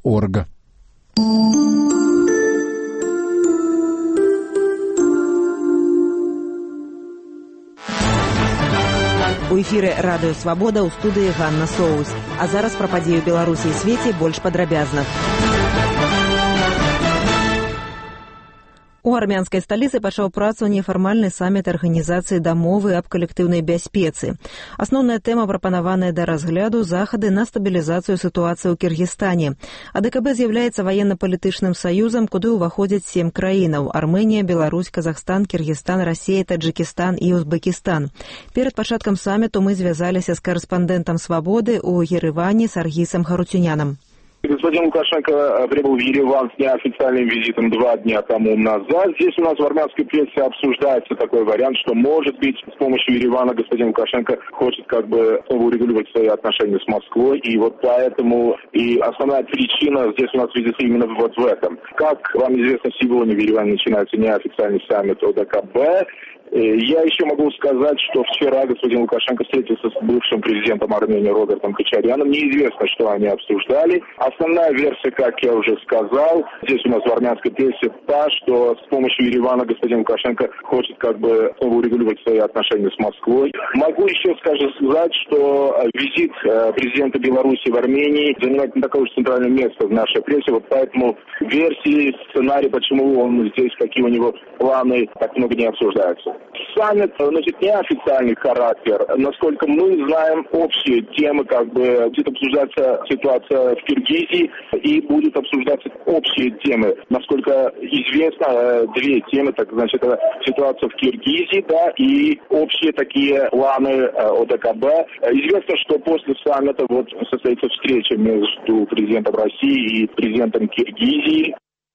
org. У эфіры радыё «Свабода», ў студыі Ганна Соус. А зараз пра падзеі ў Беларусі і свеце больш падрабязна. У армянскай сталіцы пачаў працу нефармальны саміт арганізацыі дамовы аб калектыўнай бяспецы. Асноўная тэма, прапанаваная да разгляду, захады на стабілізацыю сітуацыі ў Кіргізстане. АДКБ з'яўляецца ваенна-палітычным саюзам, куды ўваходзяць 7 краінаў – Армэнія, Беларусь, Казахстан, Кіргізстан, Расія, Таджикістан і Узбекістан. Перад пачаткам саміту мы звязаліся з карэспандэнтам «Свабоды» у Ереване Саргісам Харутюнянам. Господин Лукашенко прибыл в Ереван с неофициальным визитом 2 дня тому назад. Здесь у нас в армянской прессе обсуждается такой вариант, что, может быть, с помощью Еревана господин Лукашенко хочет урегулировать свои отношения с Москвой. И вот поэтому и основная причина здесь у нас видится именно вот в этом. Как вам известно, сегодня в Ереване начинается неофициальный саммит ОДКБ. Я еще могу сказать, что вчера господин Лукашенко встретился с бывшим президентом Армении Робертом Кочаряном. Неизвестно, что они обсуждали. Основная версия, как я уже сказал, здесь у нас в армянской прессе та, что с помощью Еревана господин Лукашенко хочет урегулировать свои отношения с Москвой. Могу еще сказать, что визит президента Беларуси в Армении занимает не такое уж центральное место в нашей прессе. Вот поэтому версии, сценарий, почему он здесь, какие у него планы, так много не обсуждаются. Саммит носит неофициальный характер. Насколько мы знаем, общие темы, будет обсуждаться ситуация в Киргизии и будут обсуждаться общие темы. Насколько известно, 2 темы, это ситуация в Киргизии, да, и общие такие планы ОДКБ. Известно, что после саммита состоится встреча между президентом России и президентом Киргизии.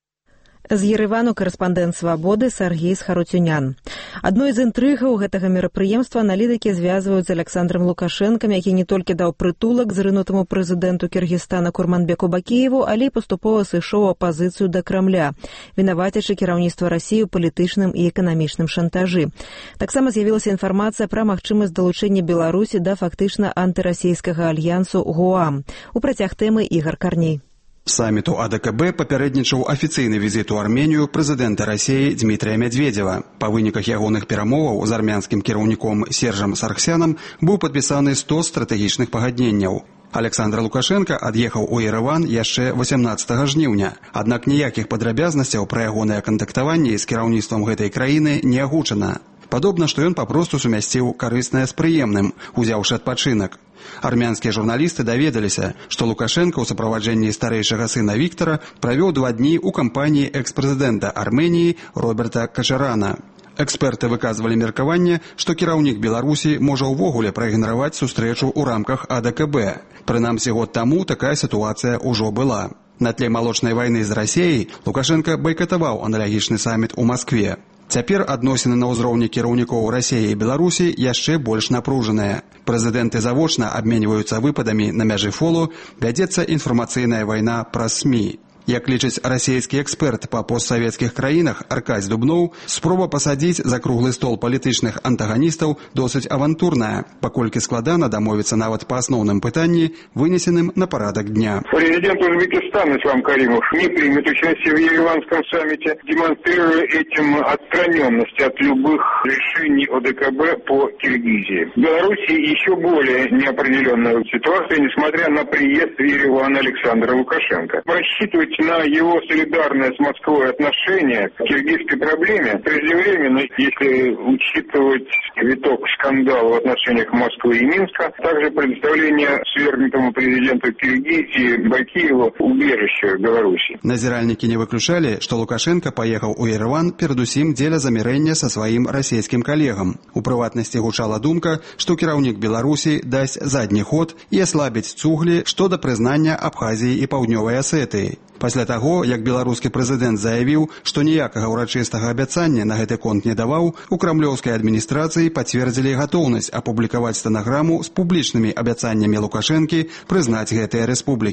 З Еревану карэспандэнт «Свабоды» Саргіс Харутюнян. Адной з інтрыгаў гэтага мерапрыемства аналітыкі звязваюць з Александром Лукашэнкам, які не толькі даў прытулак зрынутаму прэзідэнту Кіргізстана Курманбеку Бакіеву, але і паступова сышоў апазіцыю да Крамля, вінавацячы кіраўніцтва Расіі ў палітычным і эканамічным шантажы. Таксама з'явілася інфармацыя пра магчымасць далучэння Беларусі да фактычна антырасійскага альянсу ГУАМ. У працяг тэмы Ігар Карней. Саміту АДКБ папярэднічаў афіцыйны візіт у Арменію прэзідэнта Расіі Дмітрія Медведзева. Па выніках ягоных перамоваў з армянскім кіраўніком Сержам Саргсянам быў падпісаны 100 стратэгічных пагадненняў. Александр Лукашенко ад'ехаў у Ереван яшчэ 18 жніўня, аднак ніякіх падрабязнасцяў пра ягонае кантактаванне з кіраўніцтвам гэтай краіны не агучана. Падобна, што ён папросту сумясціў карыснае з прыемным, узяўшы адпачынак. Армянскія журналісты даведаліся, што Лукашенко ў суправаджэнні старэйшага сына Віктара правёў 2 дні ў кампаніі экс-прэзідэнта Арменіі Роберта Качарана. Эксперты выказвалі меркаванне, што кіраўнік Беларусі можа ўвогуле праігнараваць сустрэчу ў рамках АДКБ. Прынамсі год таму такая сітуацыя ўжо была. На тле малочнай вайны з Расіяй Лукашенко байкатаваў аналагічны саміт у Маскве. Цяпер адносіны на ўзроўні кіраўнікоў Расіі і Беларусі яшчэ больш напружаныя. Прэзідэнты завочна абменьваюцца выпадамі на мяжы фолу, вядзецца інфармацыйная вайна праз СМІ. Як лічыць расійскі эксперт па постсавецкіх краінах Аркадзь Дубноў, спроба пасадзіць за круглы стол палітычных антаганістаў досыць авантурная, паколькі складана дамовіцца нават па асноўным пытанні, вынесеным на парадак дня. Президент Узбекистана Ислам Каримов не примет участие в Ереванском саммите, демонстрируя этим отстраненность от любых решений ОДКБ по Киргизии. В Беларуси еще более неопределенная ситуация, несмотря на приезд в Ереван Александра Лукашенко. Рассчитывать на его солидарное с Москвой отношение к киргизской проблеме преждевременно, если учитывать виток скандала в отношениях Москвы и Минска, также предоставление свергнутому президенту Киргизии Бакиеву убежища в Беларуси. Назіральнікі не выключалі, што Лукашенко паехаў у Ереван перадусім дзеля замірэння са сваім расійскім калегам. У прыватнасці гучала думка, што кіраўнік Беларусі дасць задні ход і аслабіць цуглі што да прызнання Абхазіі і Паўднёвай Асетыі. Пасля таго, як беларускі прэзідэнт заявіў, што ніякага ўрачыстага абяцання на гэты конт не даваў, у крамлёўскай адміністрацыі пацвердзілі гатоўнасць апублікаваць стэнаграму з публічнымі абяцаннямі Лукашэнкі прызнаць гэтыя рэспублікі.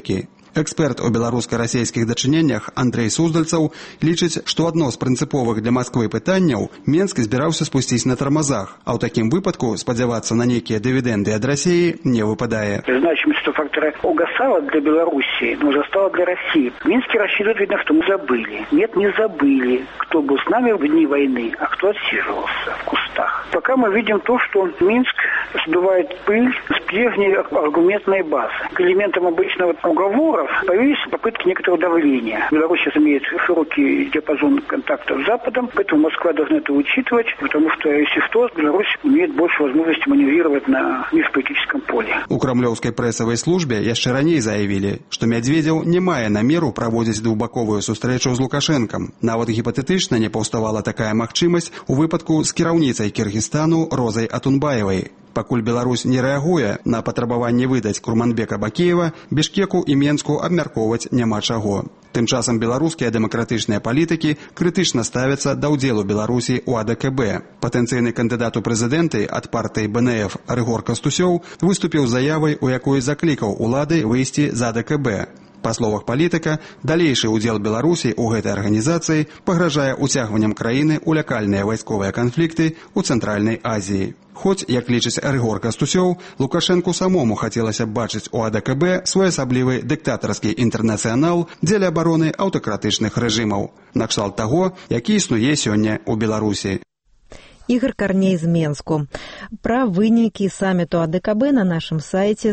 Эксперт у беларуска-расійскіх дачыненнях Андрей Суздальцаў лічыць, што адно з прынцыповых для Масквы пытанняў Менск збіраўся спусціць на тармазах, а ў такім выпадку спадзявацца на нейкія дывідэнды ад России не выпадае. Значимость этого фактора угасала для Белоруссии, но застала для России. В Минске рассчитывают, видно, что мы забыли. Нет, не забыли, кто был с нами в дни войны, а кто отсиживался в кустах. Пока мы видим то, что Минск сдувает пыль с прежней аргументной базы. К элементам обычного уговоров появились попытки некоторого давления. Беларусь сейчас имеет широкий диапазон контактов с Западом, поэтому Москва должна это учитывать, потому что, если что, Беларусь имеет больше возможности маневрировать на межполитическом поле. У крамлёўскай прэсавай службе яшчэ раней заявілі, што Мядзведзеў не мае намеру праводзіць двухбаковую сустрэчу з Лукашэнкам. Нават гіпатэтычна не паўставала такая магчымасць у выпадку з кіраўніцай Кіргізстану Розай Атунбаевай. Пакуль Беларусь не рэагуе на патрабаванне выдаць Курманбека Бакеева, Бішкеку і Менску абмяркоўваць няма чаго. Тым часам беларускія дэмакратычныя палітыкі крытычна ставяцца да ўдзелу Беларусі ў АДКБ. Патэнцыйны кандыдат у прэзідэнты ад партыі БНФ Рыгор Кастусёў выступіў з заявай, у якой заклікаў улады выйсці з АДКБ. Па словах палітыка, далейшы ўдзел Беларусі ў гэтай арганізацыі пагражае ўцягваннем краіны ў лакальныя вайсковыя канфлікты ў Цэнтральнай Азіі. Хоць, як лічыць Рыгор Кастусёў, Лукашэнку самому хацелася б бачыць у АДКБ своеасаблівы дыктатарскі інтэрнацыянал дзеля абароны аўтакратычных рэжымаў, накшталт таго, які існуе сёння ў Беларусі. Игорь Корней з Менску. Пра вынікі саміту АДКБ на нашым сайце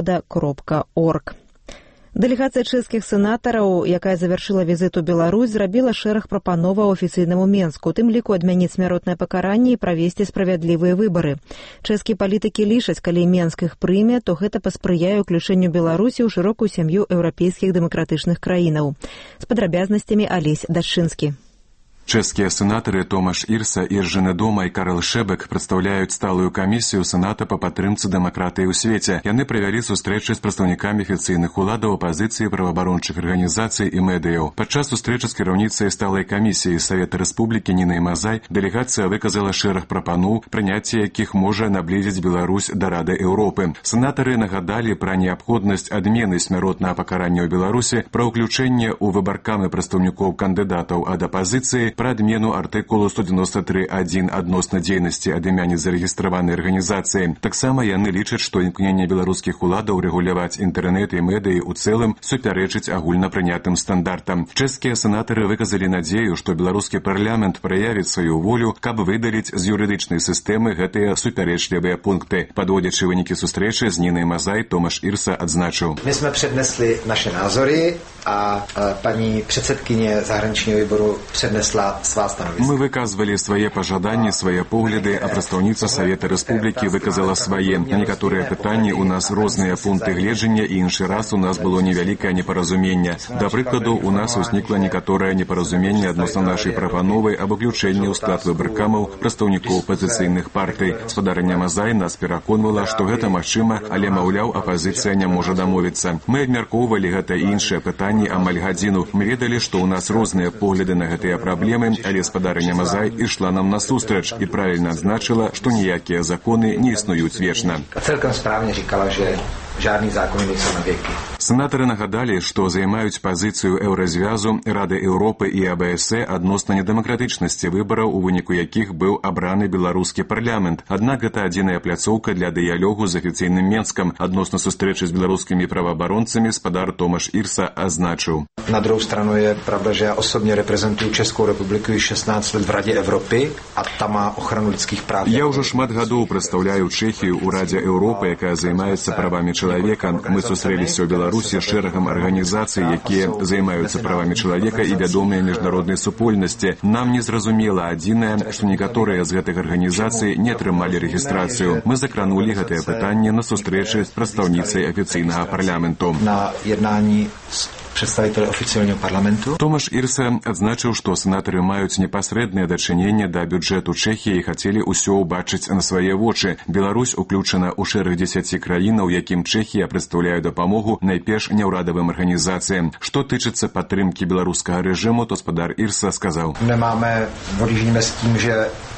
svoboda.org. Дэлегацыя чэшскіх сенатараў, якая завяршыла візіт у Беларусь, зрабіла шэраг прапановаў афіцыйнаму Менску, у тым ліку адмяніць смяротнае пакаранне і правесці справядлівыя выбары. Чэшскія палітыкі лічаць, калі Менск іх прыме, то гэта паспрыяе ўключэнню Беларусі ў шырокую сям'ю еўрапейскіх дэмакратычных краінаў. З падрабязнасцямі Алесь Дашчынскі. Чэшскія сенаторы Томаш Ірса, Іржыны Дома і Карл Шэбек прадстаўляюць сталую камісію Сената па падтрымцы дэмакратыі ў свеце. Яны правялі сустрэчы з прадстаўнікамі афіцыйных уладаў, апазіцыі, праваабарончых арганізацый і медыяў. Падчас сустрэчы з кіраўніцай сталай камісіі Савета Рэспублікі Нінай Мазай дэлегацыя выказала шэраг прапаноў, прыняцце якіх можа наблізіць Беларусь да Рады Еўропы. Сенатары нагадалі пра неабходнасць адмены смяротнага пакарання ў Беларусі, пра ўключэнне ў выбаркамы прадстаўнікоў кандыдатаў ад апазіцыі, пра адмену артыкулу 193.1 адносна дзейнасці ад імя незарэгістраванай арганізацыі. Таксама яны лічаць, што імкненне беларускіх уладаў рэгуляваць інтэрнэт і медыі ў цэлым супярэчыць агульнапрынятым стандартам. Чэшскія сенатары выказалі надзею, што беларускі парламент праявіць сваю волю, каб выдаліць з юрыдычнай сістэмы гэтыя супярэчлівыя пункты. Падводзячы вынікі сустрэчы з Нінай Мазай, Томаш Ірса адзначыў: My jsme přednesli naše názory a paní předsedkyně zahraničního výboru přednesla svá stanoviska. Мы выказвалі свае пажаданні, свае погляды, а прадстаўніца Савета Рэспублікі выказала свае. На некаторыя пытанні у нас розныя пункты гледжання, і іншы раз у нас было невялікае непаразуменне. Да прыкладу, у нас узнікла некаторае непаразуменне адносна нашай прапановы аб уключэнні ў склад выбаркамаў прадстаўнікоў апазіцыйных партый. Спадарня Мазай нас пераконвала, што гэта магчыма, але, маўляў, апазіцыя не можа дамовіцца. Мы абмяркоўвалі гэта і іншыя пытанні амаль гадзіну. Мы ведалі, што ў нас розныя погляды на гэтыя праблемы, але спадарня Мазай ішла нам насустрач і правільна адзначыла, што ніякія законы не існуюць вечна. Цэлкам справне říkala, že žádný zákony nejsou na věky. Сенатары нагадалі, што займаюць пазіцыю Еўразвязу, Рады Еўропы і АБС адносна недэмакратычнасці выбараў, у выніку якіх быў абраны беларускі парламент. Аднак гэта адзіная пляцоўка для дыялогу з афіцыйным Менскам. Адносна сустрэчы з беларускімі праваабаронцамі спадар Томаш Ірса азначыў: Na druhou stranu je pravda, že já osobně reprezentuju Českou republiku již 16 let v Radě Evropy a tam má ochranu lidských práv. Я ўжо шмат гадоў прадстаўляю Чэхію ў Радзе Еўропы, якая займаецца правамі чалавека. Мы сустрэліся ў Беларусі з шэрагам арганізацый, якія займаюцца правамі чалавека і вядомыя міжнароднай супольнасці. Нам не зразумела адзінае, што некаторыя з гэтых арганізацый не атрымалі рэгістрацыю. Мы закранулі гэтае пытанне на сустрэчы з прадстаўніцай афіцыйнага парламенту. Na jednání przedstawiciel oficjalnego parlamentu. Томаш Ірса адзначыў, што сенатары маюць непасрэднае дачыненне да бюджэту Чэхіі і хацелі ўсё ўбачыць на свае вочы. Беларусь уключана ў шэраг 10 краінаў, якім Чэхія прадстаўляе дапамогу найперш няўрадавым арганізацыям. Што тычыцца падтрымкі беларускага рэжыму, то спадар Ірса сказаў: Odjíždíme s tím, že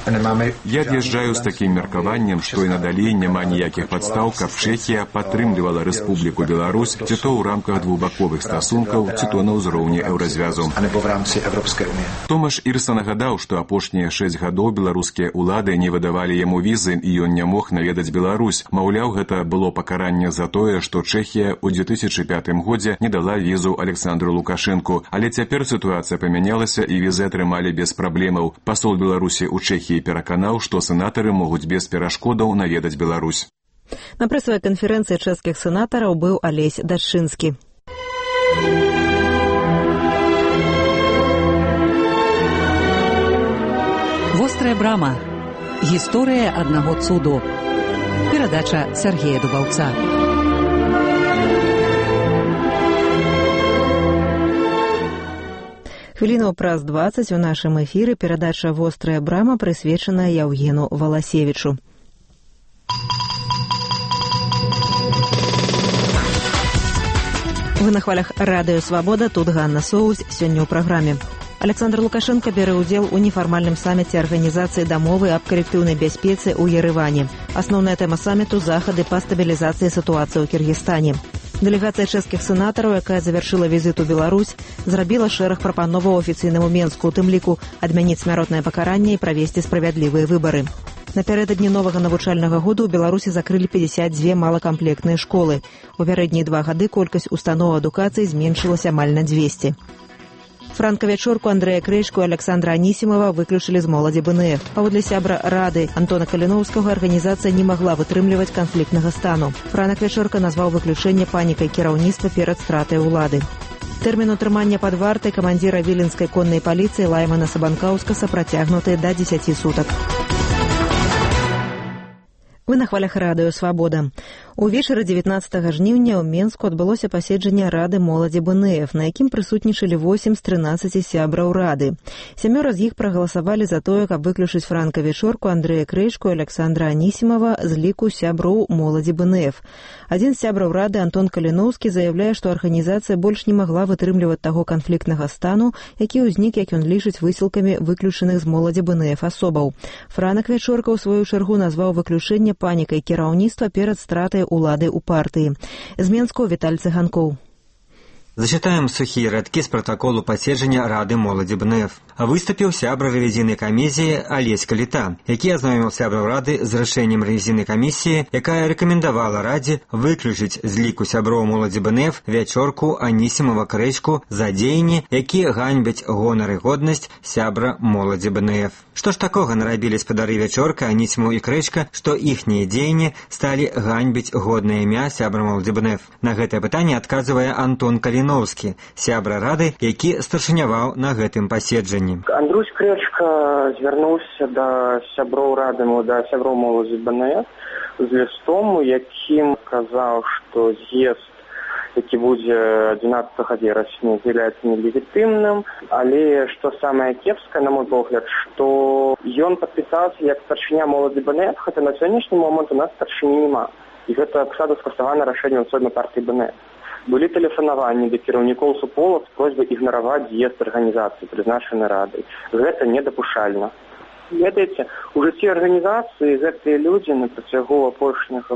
Я ад'язджаю з такім меркаваннем, што і надалей няма ніякіх падстаў, каб Чэхія падтрымлівала Рэспубліку Беларусь ці то ў рамках двухбаковых стасункаў, ці то на ўзроўні еўразвязу. Томаш Ірса нагадаў, што апошнія 6 гадоў беларускія ўлады не выдавалі яму візы, і ён не мог наведаць Беларусь. Маўляў, гэта было пакаранне за тое, што Чэхія ў 2005 годзе не дала візу Александру Лукашэнку. Але цяпер сітуацыя памянялася, і візы атрымалі без праблемаў. Пасол Беларусі ў Чэхіі пераканаў, што сенатары могуць без перашкодаў наведаць Беларусь. На прэсавай канферэнцыі чэшскіх сенатараў быў Алесь Дашчынскі. Вострая брама. Гісторыя аднаго цуду. Перадача Сергея Дубаўца. Хвілінаў праз 20 у нашым эфіры перадача «Вострая брама» прысвечаная Яўгену Валасевічу. Вы на хвалях радыё «Свабода», тут Ганна Соус. Сёння ў праграме. Александр Лукашенко бярэ ўдзел у нефармальным саміце Арганізацыі дамовы аб калектыўнай бяспецы ў Ерэване. Асноўная тэма саміту – захады па стабілізацыі сітуацыі ў Кіргізстане. Дэлегацыя чэшскіх сенатараў, якая завяршыла візіт у Беларусь, зрабіла шэраг прапановаў афіцыйнаму Менску, у тым ліку адмяніць смяротнае пакаранне і правесці справядлівыя выбары. Напярэдадні новага навучальнага году ў Беларусі закрылі 52 малакамплектныя школы. У пярэднія 2 гады колькасць устаноў адукацыі зменшылася амаль на 200. Франка-вячорку Андрэя Крэчку і Александра Анісімова выключылі з моладзі БНФ. Паводле сябра Рады Антона Каліноўскага арганізацыя не магла вытрымліваць канфліктнага стану. Франак-вячорка назваў выключэнне панікай кіраўніцтва перад стратай улады. Тэрмін утрымання пад вартай камандзіра віленскай коннай паліцыі Лаймана Сабанкаўскаса працягнуты да 10 сутак. Вы на хвалях радыё «Свабода». Увечары 19 жніўня ў Менску адбылося паседжанне Рады моладзі БНФ, на якім прысутнічалі 8 з 13 сябраў Рады. 7 з іх прагаласавалі за тое, каб выключыць Франка-вячорку Андрэя Крэчку і Александра Анісімова з ліку сяброў моладзі БНФ. Адзін з сябраў Рады, Антон Каліноўскі, заяўляе, што арганізацыя больш не магла вытрымліваць таго канфліктнага стану, які ўзнік, як ён лічыць, высілкамі выключаных з моладзі БНФ асобаў. Франак-вячорка, у сваю чаргу, назваў выключэнне панікай кіраўніцтва перад стратай улады ў партыі. З Менску Віталь Цыганкоў. Зачитаем сухие радкі з протоколу паседжання Рады моладзі БНФ. Выступіў сябра рэвізійнай камісіі Алесь Каліта, які азнаёміў сябраў Рады з рашэннем рэвізійнай камісіі, якая рэкамендавала Радзе выключыць з ліку сяброў моладзі БНФ Вячорку, Анісімова, Крэчку за дзеянні, якія ганьбяць гонар і годнасць сябра моладзі БНФ. Што ж такога нарабілі спадары Вячорка, Анісімаў і Крэчка, што іхнія дзеянні сталі ганьбіць годнае імя сябра моладзі БНФ? На гэтае пытанне адказвае Антон Каліноўскі, сябра Рады, які старшыняваў на гэтым паседжанні. Андрусь Крэчка звярнуўся да сяброў Рады, да сяброў моладзі БНФ з лістом, у якім казаў, што з'езд, які будзе 11 верасня, з'яўляецца нелегітымным, але што самае кепскае, на мой погляд, што ён падпісаўся як старшыня моладзі БНФ, хаця на сённяшні момант у нас старшыні няма. І гэта пасада скасавана рашэннем сёння партыі БНФ. Былі тэлефанаванні да кіраўнікоў суполак з просьбай ігнараваць з'езд арганізацыі, прызначаны Радай. Гэта недапушальна. Ведаеце, у жыцці арганізацыі гэтыя людзі на працягу апошняга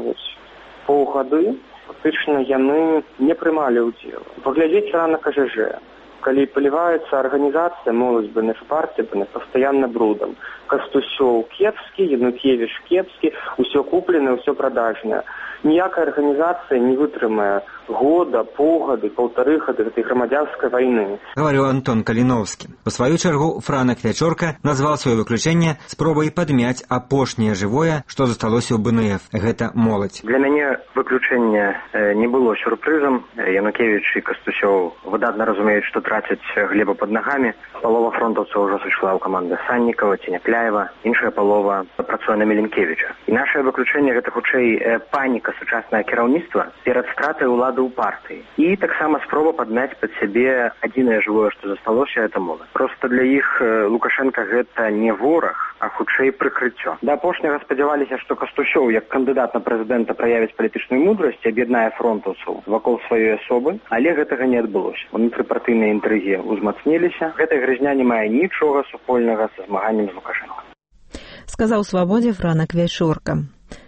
паўгады фактычна яны не прымалі ўдзел. Паглядзець на КЖЖ. Калі паліваецца арганізацыя, моладзь БНФ, партія БНФ пастаянна брудам. Кастусёў кепскі, Янукевіч кепскі, усё купленае, усё прадажнае. Ніякая арганізацыя не вытрымае года, паўгады, паўтары гады гэтай грамадзянскай вайны. Гаварыў Антон Каліноўскі. Па сваю чаргу Франак-вячорка назваў сваё выключэнне спробай падмяць апошняе жывое, што засталося ў БНФ. Гэта моладзь. Для мяне выключэнне не было сюрпрызам. Янукевіч і Кастусёў выдатна разумеюць, што трацяць глебу пад нагамі. Палова фронтаўцаў ўжо сышла ў каманды Саннікава, Ценякляева, іншая палова працуе на Меленкевіча. І нашае выключэнне гэта хутчэй паніка сучаснае кіраўніцтва перад стратай улады ў партыі. І таксама спроба падмяць пад сябе адзінае жывое, што засталося, это моладзь. Проста для іх Лукашенка гэта не вораг, а хутчэй прыкрыццё. Да апошняга спадзяваліся, што Кастусёў, як кандыдат на прэзідэнта, праявіць палітычную мудрасць і аб'яднае фронтаўцаў вакол сваёй асобы, але гэтага не адбылося. Унутрыпартыйныя інтрыгі ўзмацніліся. Гэтая грызня не мае нічога супольнага са змаганнем з Лукашенко. сказаў «Свабодзе» Франак Вяйшорка.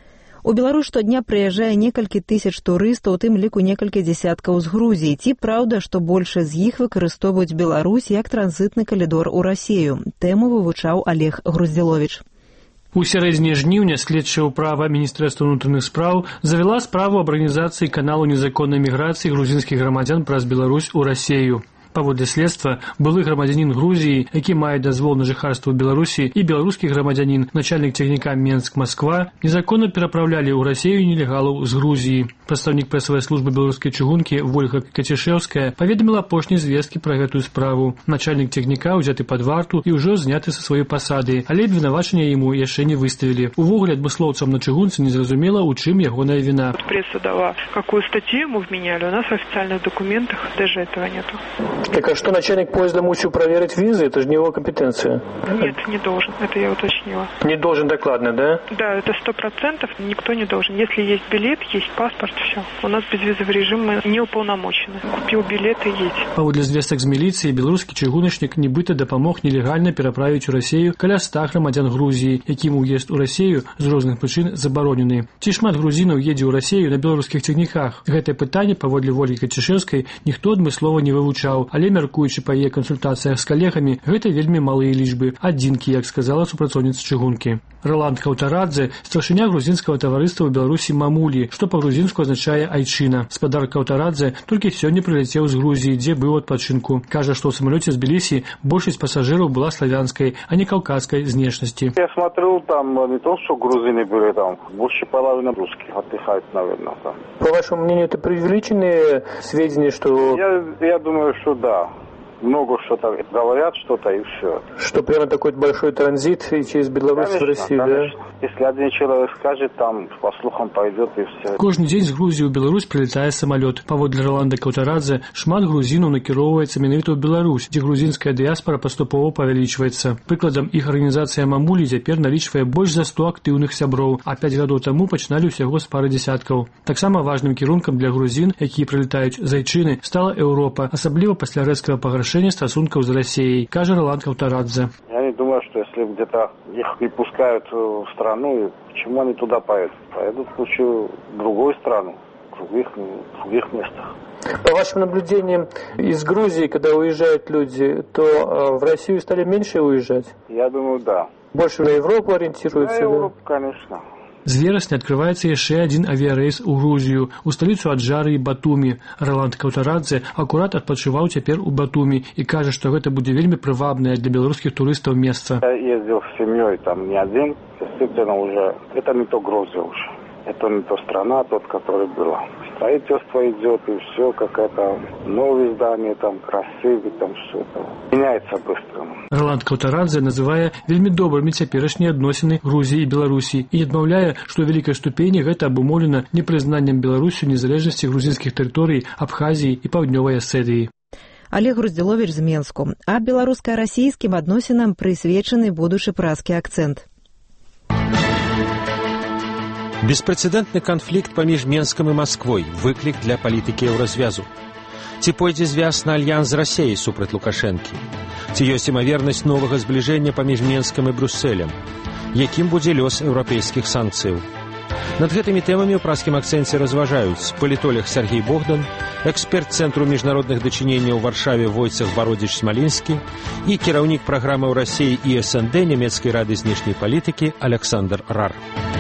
У Беларусь штодня прыязджае некалькі тысяч турыстаў, у тым ліку некалькі дзясяткаў з Грузіі. Ці праўда, што большасць з іх выкарыстоўваюць Беларусь як транзітны калідор у Расію? Тэму вывучаў Олег Груздзіловіч. У сярэдзіне жніўня следчая ўправа Міністэрства ўнутраных спраў завяла справу аб арганізацыі каналу незаконнай міграцыі грузінскіх грамадзян праз Беларусь у Расію. Паводле следства, былы грамадзянін Грузіі, які мае дазвол на жыхарства ў Беларусі, і беларускі грамадзянін, начальнік цягніка Менск-Масква, незаконна перапраўлялі ў Расію нелегалаў з Грузіі. Прадстаўнік прэсавай службы беларускай чыгункі Вольга Кацішэўская паведаміла апошнія звесткі пра гэтую справу. Начальнік цягніка ўзяты пад варту і ўжо зняты са сваёй пасады, але абвінавачання яму яшчэ не выставілі. Увогуле адмыслоўцам на чыгунцы незразумела, у чым ягоная вина. Пресса дала, какую статью ему вменяли, у нас в официальных документах даже этого нету. Так а что начальник поезда мусил проверить визы? Это же не его компетенция. Нет, не должен. Это я уточнила. Не должен докладно, да? Да, это 100%. Никто не должен. Если есть билет, есть паспорт, все. У нас безвизовый режим, мы не уполномочены. Купил билет и едь. Паводле звестак з міліцыі, беларускі чыгуначнік нібыта дапамог нелегальна пераправіць у Расію каля 100 грамадзян Грузіі, якім уезд у Расію з розных прычын забаронены. Ці шмат грузінаў едзе ў Расію на беларускіх цягніках? Гэтае пытанне, паводле Вольгі Кацішэўскай, ніхто адмыслова не вывучаў. Але, мяркуючы па яе кансультацыях з калегамі, гэта вельмі малыя лічбы, адзінкі, як сказала супрацоўніца чыгункі. Роланд Каўтарадзе, старшыня грузінскага таварыства ў Беларусі «Мамулі», што па-грузінску азначае «айчына». Спадар Каўтарадзе толькі сёння прыляцеў з Грузіі, дзе быў адпачынку. Кажа, што ў самалёце з Тбілісі большасць пасажыраў была славянскай, а не каўказскай знешнасці. Я смотрел, там не то, что грузины были, там больше половины русских отдыхают, наверное. Там. По вашему мнению, это преувеличенные сведения, что... Я думаю, что да. Много что-то говорят, что-то и все. Что прямо такой большой транзит через Беларусь в Россию, конечно. Да? Если один человек скажет, там по слухам пойдет и все. Кожны дзень з Грузіі ў Беларусь прилетае самолет. Паводле Роланда Каўтарадзе, шмат грузінаў накіроўваецца менавіта ў Беларусь, дзе грузінская дыяспора паступова павялічваецца. Прыкладам, іх арганізацыя «Мамулі» цяпер налічвае больш за 100 актыўных сяброў, а 5 гадоў таму пачыналі ўсяго з пары дзясяткаў. Таксама важным кірункам для грузін, якія прылетаюць з айчыны, стала Еўропа, асабліва пасля рэзкага пагаршэння стасункаў з Расіяй, кажа Роланд Каўтарадзе. Я не думаю, что если где-то их не пускают в страну, почему они туда поедут? Поедут лучше в другую страну, в других местах. По вашим наблюдениям, из Грузии, когда уезжают люди, то в Россию стали меньше уезжать? Я думаю, да. Больше на Европу ориентируются? На Европу, да? Конечно. З верасня адкрываецца яшчэ адзін авіярэйс у Грузію, у сталіцу Аджары і Батумі. Роланд Каўтарадзе акурат адпачываў цяпер у Батумі і кажа, што гэта будзе вельмі прывабнае для беларускіх турыстаў месца. Я ездил с семьей, там не один, действительно уже, это не то Грузия уже. Это не то страна, тот, который был. Строительство идет, и все, какое-то новое здание, там, красивое, там, все это меняется быстро. Роланд Каўтарадзе называе вельмі добрымі цяперашнія адносіны Грузіі і Беларусі і адмаўляе, што ў вялікай ступені гэта абумоўлена непрызнаннем Беларусю незалежнасці грузінскіх тэрыторый Абхазіі і Паўднёвай Асетыі. Олег Груздзіловіч з Менску. А беларуска-расійскім адносінам прысвечаны будучы празкі акцэнт. Беспрэцэдэнтны канфлікт паміж Менскам і Масквой – выклік для палітыкі еўразвязу. Ці пойдзе звяз на альянс з Расіяй супраць Лукашэнкі? Ці ёсць імавернасць новага збліжэння паміж Менскам і Брюссэлем? Якім будзе лёс еўрапейскіх санкцыяў? Над гэтымі тэмамі ў празкім акцэнце разважаюць палітолог Сергей Богдан, эксперт Цэнтру міжнародных дачыненняў у Варшаве Войцах Бародзіч-Смалінскі і кіраўнік праграмы ў Расіі і СНД Нямецкай рады знешняй палітыкі Александр Рар.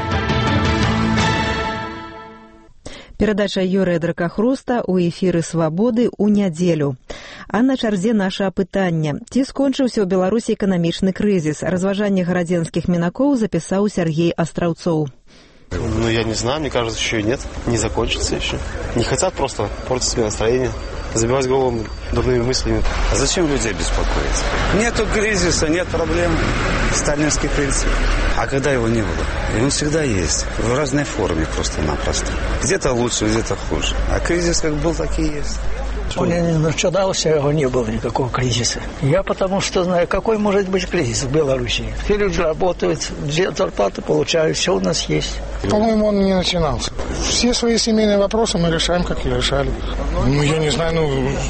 Перадача Юрыя Дракахруста ў эфіры «Свабоды» ў нядзелю. А на чарзе наша апытання. Ці скончыўся ў Беларусі эканамічны крызіс? Разважанне гарадзенскіх мінакоў запісаў Сергей Астраўцоў. Ну, я не знаю, мне кажется, еще и нет. Не закончится еще. Не хотят просто портить себе настроение, забивать голову дурными мыслями. А зачем людей беспокоить? Нету кризиса, нет проблем. Сталинский принцип. А когда его не было? И он всегда есть. В разной форме просто-напросто. Где-то лучше, где-то хуже. А кризис как был, так и есть. Он не начинался, его не было никакого кризиса. Я потому что знаю, какой может быть кризис в Беларуси. Все люди работают, зарплаты получают, все у нас есть. По-моему, он не начинался. Все свои семейные вопросы мы решаем, как и решали. Ну, я не знаю,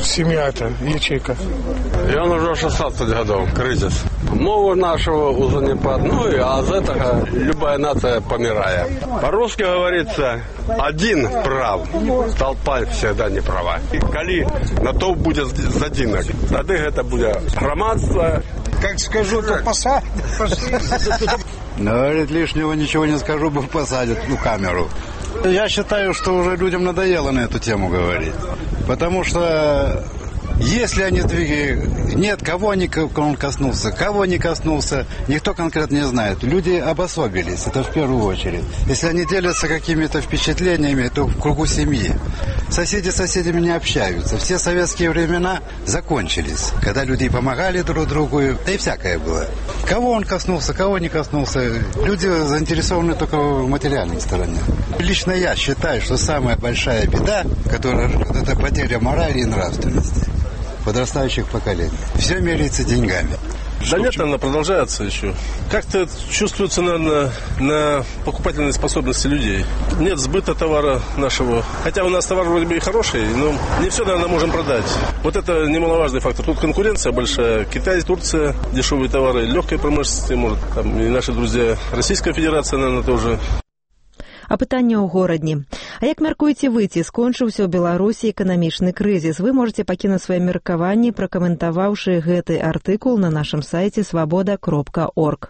семья это, ячейка. И он уже 16 годов, кризис. Мову нашего уже не по одной, а от этого любая нация помирает. По-русски говорится, один прав, толпа всегда не права. И коли на то будет задинок, тогда это будет громадство. Как скажу, то посадят. Говорит, лишнего ничего не скажу, бы посадят в камеру. Я считаю, что уже людям надоело на эту тему говорить. Потому что если они двигают, нет, кого он коснулся, кого не коснулся, никто конкретно не знает. Люди обособились, это в первую очередь. Если они делятся какими-то впечатлениями, то в кругу семьи. Соседи с соседями не общаются. Все советские времена закончились, когда люди помогали друг другу, да и всякое было. Кого он коснулся, кого не коснулся, люди заинтересованы только в материальной стороне. Лично я считаю, что самая большая беда, которая это потеря морали и нравственности подрастающих поколений. Все меряется деньгами. Да нет, наверное, продолжается еще. Как-то чувствуется, наверное, на покупательной способности людей. Нет сбыта товара нашего. Хотя у нас товар вроде бы и хороший, но не все, наверное, можем продать. Вот это немаловажный фактор. Тут конкуренция большая. Китай, Турция, дешевые товары, легкой промышленности, может, там и наши друзья. Российская Федерация, наверное, тоже. Апытанне ў горадні. А як мяркуеце вы, ці скончыўся ў Беларусі эканамічны крызіс? Вы можете пакінуць свае меркаванні, пракаментаваўшы гэты артыкул на нашым сайце свабода.орг.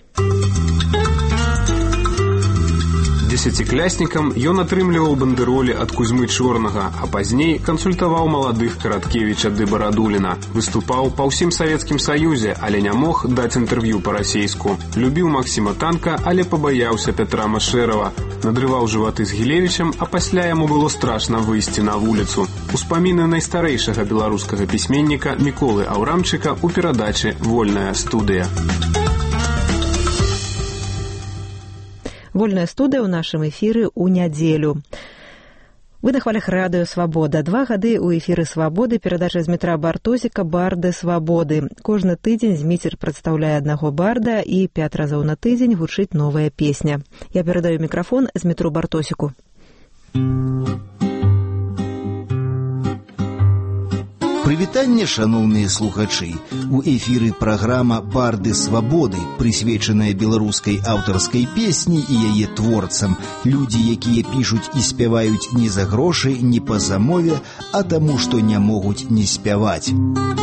Дзесяцікляснікам ён атрымліваў бандэролі ад Кузьмы Чорнага, а пазней кансультаваў маладых Караткевіча ды Барадуліна. Выступаў па ўсім Савецкім Саюзе, але не мог даць інтэрв'ю па-расейску. Любіў Максіма Танка, але пабаяўся Пятра Машэрава. Надрываў жываты з Гілевічам, а пасля яму было страшна выйсці на вуліцу. Успаміны найстарэйшага беларускага пісьменніка Міколы Аўрамчыка ў перадачы «Вольная студыя». Вольная студыя ў нашым эфіры ў нядзелю. Вы на хвалях радыё «Свабода». 2 гады ў эфіры «Свабоды» перадача Змітра Бартосіка «Барды свабоды». Кожны тыдзень Зміцер прадстаўляе аднаго барда і 5 разоў на тыдзень гучыць новая песня. Я перадаю мікрафон Змітру Бартосіку. Прывітанне, шаноўныя слухачы. У эфіры праграма «Барды свабоды», прысвечаная беларускай аўтарскай песні і яе творцам. Людзі, якія пішуць і спяваюць не за грошы, не па замове, а таму, што не могуць не спяваць.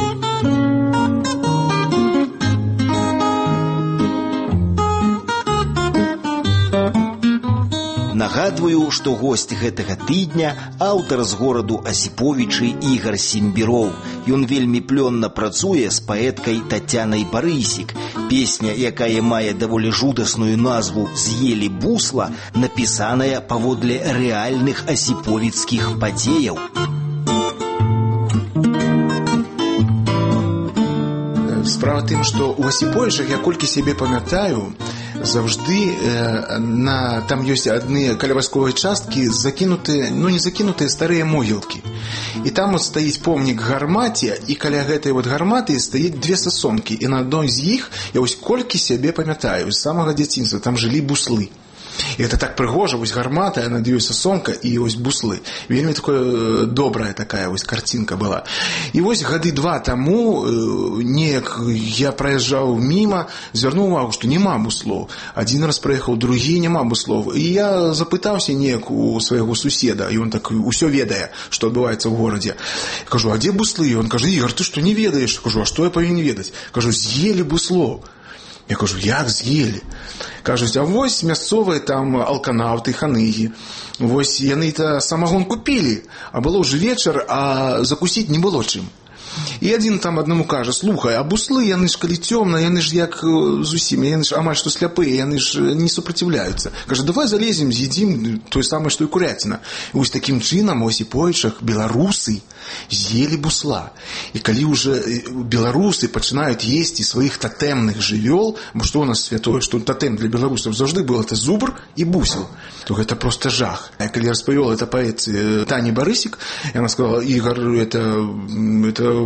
Нагадваю, што госць гэтага тыдня – аўтар з гораду Асіповічы Ігар Сімбіроў. Ён вельмі плённа працуе з паэткай Тацянай Барысік. Песня, якая мае даволі жудасную назву «З'елі бусла», напісаная паводле рэальных асіповіцкіх падзеяў. Справа тым, што ў Асіповічах, я колькі сябе памятаю, заўжды там ёсць адны каля вайсковай часткі закінутыя, не закінутыя старыя могілкі. І там стаіць помнік гармаце, і каля гэтай гарматы стаіць 2 сасонкі. І на адной з іх я колькі сябе памятаю, з самага дзяцінства там жылі буслы. І гэта так прыгожа, гармата, над ёй сасонка і буслы. Вельмі такое добрая такая карцінка была. І гады 2 таму неяк я праязджаў міма, звярнуў увагу, што няма буслоў. Адзін раз праехаў, другі, няма буслоў. І я запытаўся неяк у свайго суседа, і ён так усё ведае, што адбываецца ў горадзе. Я кажу, а дзе буслы? Ён кажа, Ігар, ты што не ведаеш? Кажу, а што я павінен ведаць? Кажу, з'елі буслоў. Я кажу, як з'елі? Кажуць, а мясцовыя там алканаўты, ханыгі. Яны-то самагон купілі, а было ўжо вечар, а закусіць не было чым. І адзін там аднаму кажа, слухай, а буслы, яны ж калі цёмна, яны ж як зусім, яны ж амаль што сляпыя, яны ж не супраціўляюцца. Кажа, давай залезем, з'едзім той самае, што і куряціна. І такім чынам у Асіповічах беларусы з'елі бусла. І калі ўжо беларусы пачынаюць есці сваіх татэмных жывёл, бо што ў нас святое, што татэм для беларусаў заўжды был, это зубр і бусел, то гэта проста жах. А калі распавёл это паэт Тані Барысік, яна сказала, Ігар, это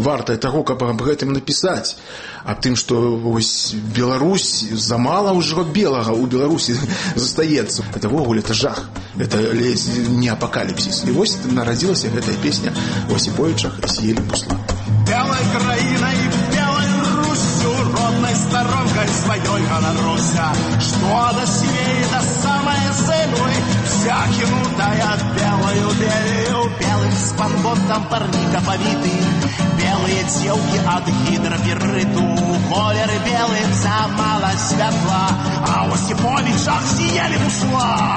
вартая таго, каб аб гэтым напісаць, аб тым, што вось Беларусь замала ўжо белага ў Беларусі застаецца. Это ввогуле это жах, это не апакаліпсіс. І вось нарадзілася гэтая песня у Осіповічах «З'елі бусла». Белой краиной, белой Русью, родной сторонкой своей горорося, что до синей, до самой земли, вся кинутая белою белью, белым спанботом парника повиты, белые телки от гидропириту, колеры белым замало светла, а в Осиповичах сияли бусла.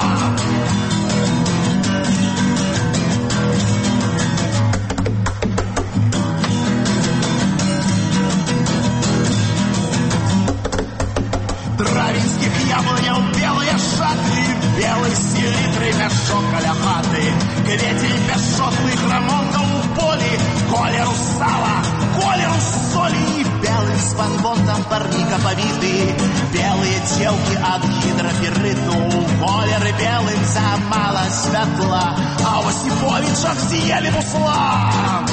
Травинских яблонев белые шаты, белый селитры мешок а-ля хаты, кветель бесшотных рамонтов в поле, колеру сала, колеру соли, белым спанбонтом парника повиты, белые телки от гидропириту, колеры белым замало светла, а в Осиповичах сияли бусла.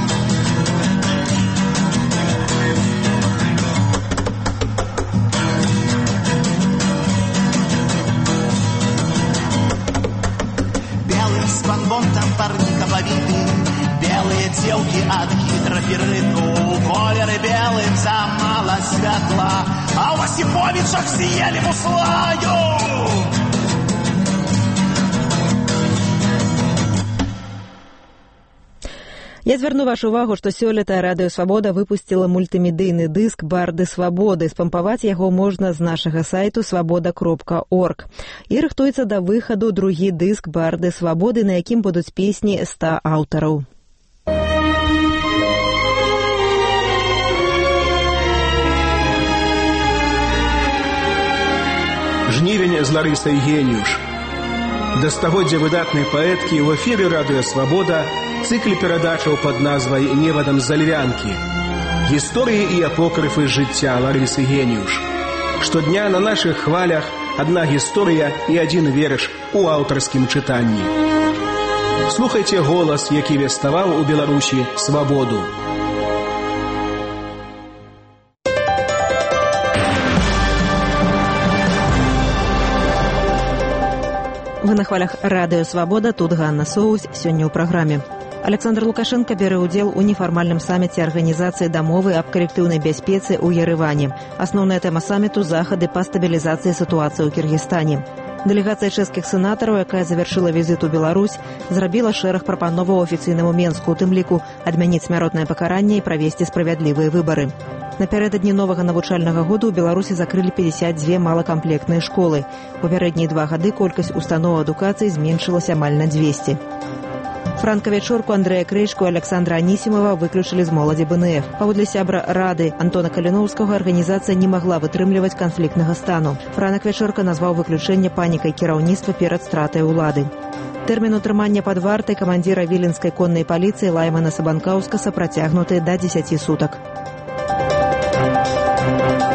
Спанбонтом парника повиты, белые телки от гидропириту, колеры белым замало светла, а в Осиповичах сияли бусла. Я звярну вашу увагу, што сёлета Радыё Свабода выпусціла мультымедыйны дыск «Барды свабоды». Спампаваць яго можна з нашага сайту свабода.орг. І рыхтуецца да выхаду другі дыск «Барды свабоды», на якім будуць песні 100 аўтараў. Жнівень з Ларысай Геніюш. Да стагоддзя выдатнай паэткі ў эфіры Радыё Свабода цыкл перадачаў пад назвай «Невадам з Альвянкі». Гісторыі і апокрыфы жыцця Ларысы Геніюш. Штодня на нашых хвалях адна гісторыя і адзін верш у аўтарскім чытанні. Слухайце голас, які веставаў у Беларусі свабоду. Вы на хвалях Радыё Свабода, тут Ганна Соусь, сёння ў праграме. Александр Лукашенко бярэ ўдзел у нефармальным саміце Арганізацыі дамовы аб калектыўнай бяспецы ў Ерэване. Асноўная тэма саміту – захады па стабілізацыі сітуацыі ў Кіргізстане. Дэлегацыя чэшскіх сенатараў, якая завяршыла візіт у Беларусь, зрабіла шэраг прапановаў афіцыйнаму Менску, у тым ліку адмяніць смяротнае пакаранне і правесці справядлівыя выбары. Напярэдадні новага навучальнага году ў Беларусі закрылі 52 малакамплектныя школы. У пярэднія 2 гады колькасць устаноў адукацыі зменшылася амаль на 200. Франка-вячорку Андрэя Крэйшку і Александра Анісімова выключылі з моладзі БНФ. Паводле сябра Рады Антона Каліноўскага, арганізацыя не магла вытрымліваць канфліктнага стану. Франак-вячорка назваў выключэнне панікай кіраўніцтва перад стратай улады. Тэрмін утрымання пад вартай камандзіра віленскай коннай паліцыі Лаймана Сабанкаўскаса працягнуты да 10 сутак.